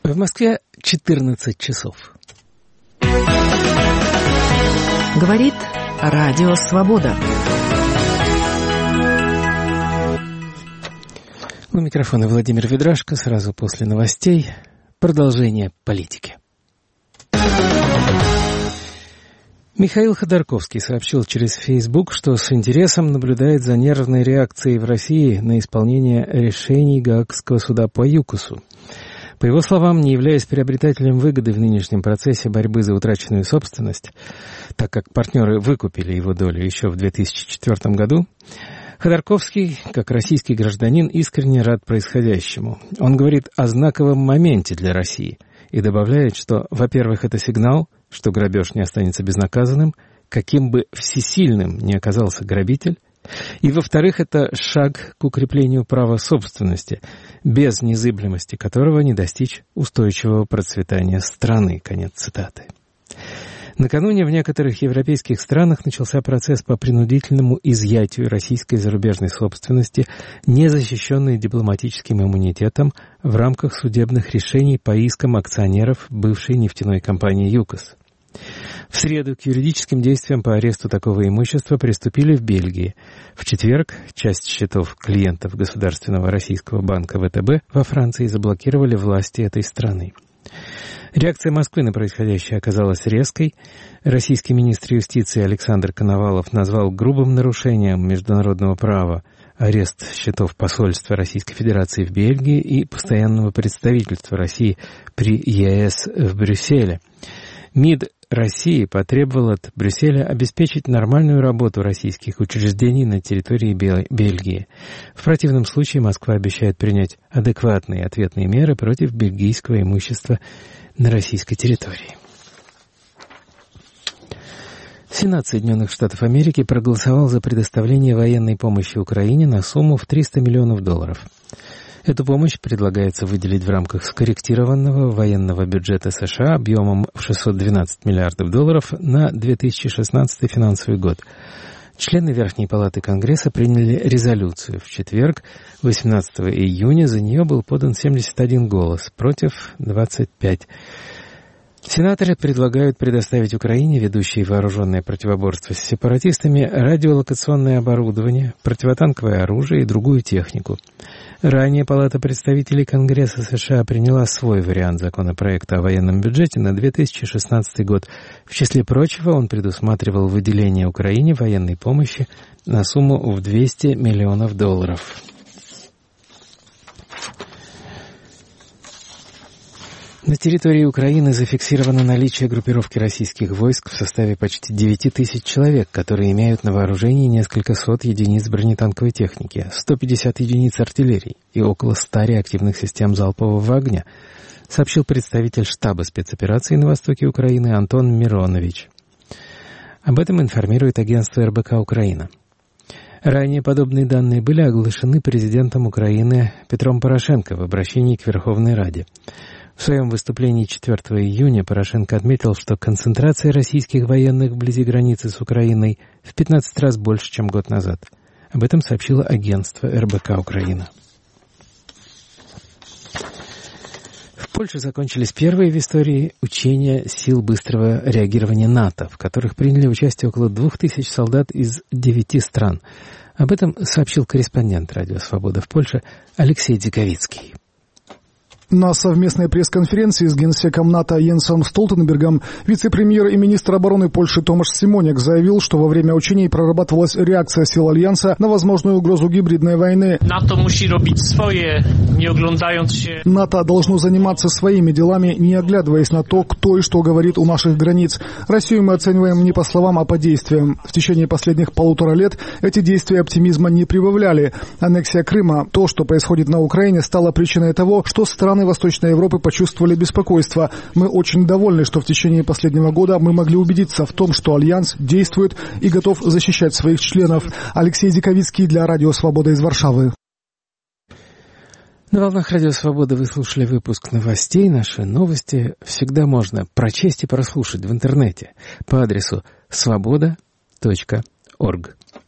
В Москве 14 часов. Говорит Радио Свобода. У микрофона Владимир Ведрашко. Сразу после новостей продолжение политики. Михаил Ходорковский сообщил через Facebook, что с интересом наблюдает за нервной реакцией в России на исполнение решений Гаагского суда по ЮКОСу. По его словам, не являясь приобретателем выгоды в нынешнем процессе борьбы за утраченную собственность, так как партнеры выкупили его долю еще в 2004 году, Ходорковский, как российский гражданин, искренне рад происходящему. Он говорит о знаковом моменте для России и добавляет, что, во-первых, это сигнал, что грабеж не останется безнаказанным, каким бы всесильным ни оказался грабитель, и, во-вторых, это шаг к укреплению права собственности, без незыблемости которого не достичь устойчивого процветания страны. Конец цитаты. Накануне в некоторых европейских странах начался процесс по принудительному изъятию российской зарубежной собственности, не защищенной дипломатическим иммунитетом, в рамках судебных решений по искам акционеров бывшей нефтяной компании ЮКОС. В среду к юридическим действиям по аресту такого имущества приступили в Бельгии. В четверг часть счетов клиентов Государственного российского банка ВТБ во Франции заблокировали власти этой страны. Реакция Москвы на происходящее оказалась резкой. Российский министр юстиции Александр Коновалов назвал грубым нарушением международного права арест счетов посольства Российской Федерации в Бельгии и постоянного представительства России при ЕС в Брюсселе. МИД России потребовал от Брюсселя обеспечить нормальную работу российских учреждений на территории Бельгии. В противном случае Москва обещает принять адекватные ответные меры против бельгийского имущества на российской территории. Сенат Соединенных Штатов Америки проголосовал за предоставление военной помощи Украине на сумму в $300 миллионов. Эту помощь предлагается выделить в рамках скорректированного военного бюджета США объемом в $612 миллиардов на 2016 финансовый год. Члены Верхней Палаты Конгресса приняли резолюцию в четверг, 18 июня. За нее был подан 71 голос, против 25. Сенаторы предлагают предоставить Украине, ведущей вооруженное противоборство с сепаратистами, радиолокационное оборудование, противотанковое оружие и другую технику. Ранее Палата представителей Конгресса США приняла свой вариант законопроекта о военном бюджете на 2016 год. В числе прочего, он предусматривал выделение Украине военной помощи на сумму в $200 миллионов. На территории Украины зафиксировано наличие группировки российских войск в составе почти 9 тысяч человек, которые имеют на вооружении несколько сот единиц бронетанковой техники, 150 единиц артиллерии и около 100 реактивных систем залпового огня, сообщил представитель штаба спецопераций на востоке Украины Антон Миронович. Об этом информирует агентство РБК Украина. Ранее подобные данные были оглашены президентом Украины Петром Порошенко в обращении к Верховной Раде. В своем выступлении 4 июня Порошенко отметил, что концентрация российских военных вблизи границы с Украиной в 15 раз больше, чем год назад. Об этом сообщило агентство РБК Украина. В Польше закончились первые в истории учения сил быстрого реагирования НАТО, в которых приняли участие около 2000 солдат из 9 стран. Об этом сообщил корреспондент Радио Свобода в Польше Алексей Диковицкий. На совместной пресс-конференции с генсеком НАТО Йенсом Столтенбергом вице-премьер и министр обороны Польши Томаш Симоняк заявил, что во время учений прорабатывалась реакция сил Альянса на возможную угрозу гибридной войны. НАТО должно заниматься своими делами, не оглядываясь на то, кто и что говорит у наших границ. Россию мы оцениваем не по словам, а по действиям. В течение последних 1,5 лет эти действия оптимизма не прибавляли. Аннексия Крыма, то, что происходит на Украине, стало причиной того, что страны Восточной Европы почувствовали беспокойство. Мы очень довольны, что в течение последнего года мы могли убедиться в том, что Альянс действует и готов защищать своих членов. Алексей Диковицкий для Радио Свобода из Варшавы. На волнах Радио Свобода вы слушали выпуск новостей. Наши новости всегда можно прочесть и прослушать в интернете по адресу svoboda.org.